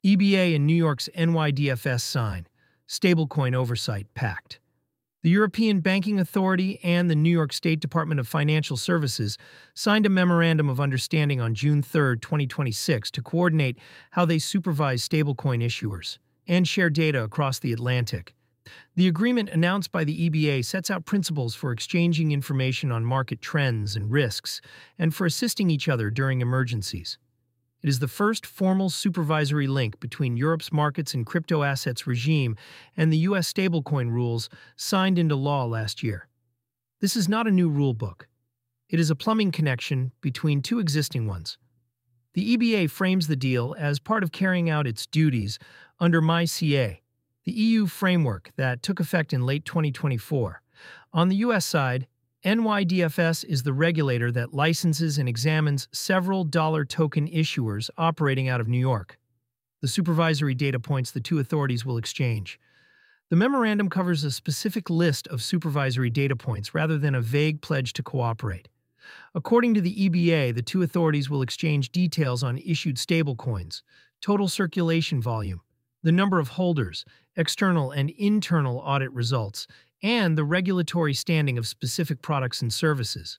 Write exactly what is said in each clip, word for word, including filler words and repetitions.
E B A and New York's N Y D F S sign Stablecoin Oversight Pact. The European Banking Authority and the New York State Department of Financial Services signed a Memorandum of Understanding on June third, twenty twenty-six to coordinate how they supervise stablecoin issuers and share data across the Atlantic. The agreement announced by the E B A sets out principles for exchanging information on market trends and risks and for assisting each other during emergencies. It is the first formal supervisory link between Europe's markets and crypto assets regime and the U S stablecoin rules signed into law last year. This is not a new rulebook. It is a plumbing connection between two existing ones. The E B A frames the deal as part of carrying out its duties under MiCA, the E U framework that took effect in late twenty twenty-four. On the U S side, N Y D F S is the regulator that licenses and examines several dollar token issuers operating out of New York. The supervisory data points the two authorities will exchange. The memorandum covers a specific list of supervisory data points rather than a vague pledge to cooperate. According to the E B A, the two authorities will exchange details on issued stablecoins, total circulation volume, the number of holders, external and internal audit results, and the regulatory standing of specific products and services.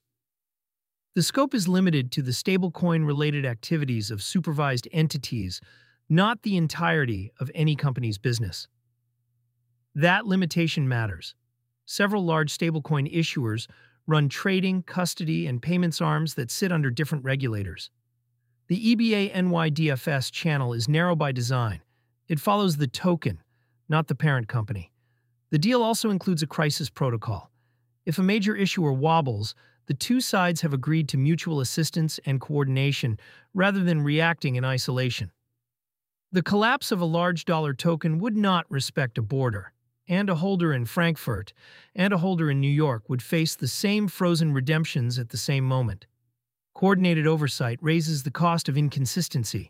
The scope is limited to the stablecoin-related activities of supervised entities, not the entirety of any company's business. That limitation matters. Several large stablecoin issuers run trading, custody, and payments arms that sit under different regulators. The E B A N Y D F S channel is narrow by design. It follows the token, not the parent company. The deal also includes a crisis protocol. If a major issuer wobbles, the two sides have agreed to mutual assistance and coordination rather than reacting in isolation. The collapse of a large dollar token would not respect a border, and a holder in Frankfurt and a holder in New York would face the same frozen redemptions at the same moment. Coordinated oversight raises the cost of inconsistency.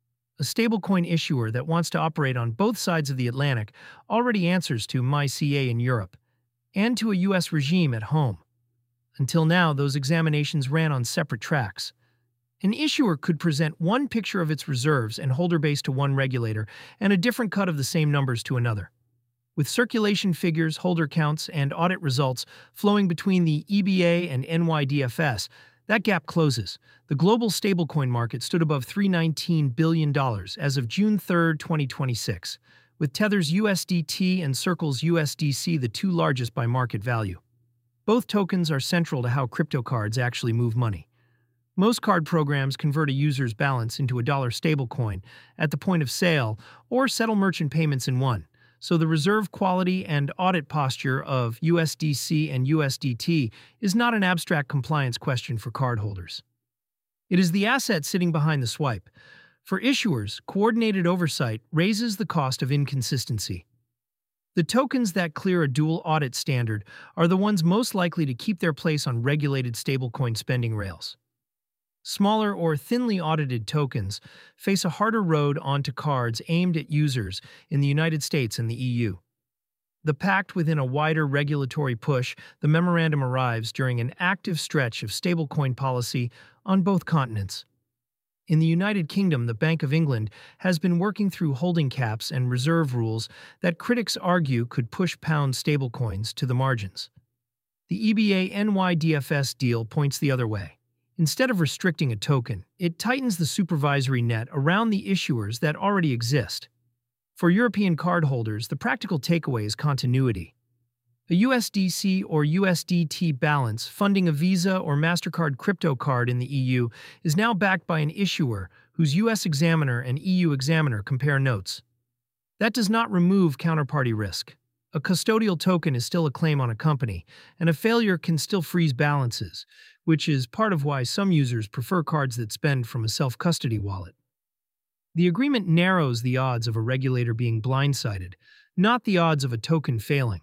A stablecoin issuer that wants to operate on both sides of the Atlantic already answers to MiCA in Europe and to a U S regime at home. Until now, those examinations ran on separate tracks. An issuer could present one picture of its reserves and holder base to one regulator and a different cut of the same numbers to another. With circulation figures, holder counts, and audit results flowing between the E B A and N Y D F S, that gap closes. The global stablecoin market stood above three hundred nineteen billion dollars as of June third, twenty twenty-six, with Tether's U S D T and Circle's U S D C the two largest by market value. Both tokens are central to how crypto cards actually move money. Most card programs convert a user's balance into a dollar stablecoin at the point of sale or settle merchant payments in one. So the reserve quality and audit posture of U S D C and U S D T is not an abstract compliance question for cardholders. It is the asset sitting behind the swipe. For issuers, coordinated oversight raises the cost of inconsistency. The tokens that clear a dual audit standard are the ones most likely to keep their place on regulated stablecoin spending rails. Smaller or thinly audited tokens face a harder road onto cards aimed at users in the United States and the E U. The pact within a wider regulatory push, the memorandum arrives during an active stretch of stablecoin policy on both continents. In the United Kingdom, the Bank of England has been working through holding caps and reserve rules that critics argue could push pound stablecoins to the margins. The E B A N Y D F S deal points the other way. Instead of restricting a token, it tightens the supervisory net around the issuers that already exist. For European cardholders, the practical takeaway is continuity. A U S D C or U S D T balance funding a Visa or MasterCard crypto card in the E U is now backed by an issuer whose U S examiner and E U examiner compare notes. That does not remove counterparty risk. A custodial token is still a claim on a company, and a failure can still freeze balances, which is part of why some users prefer cards that spend from a self-custody wallet. The agreement narrows the odds of a regulator being blindsided, not the odds of a token failing.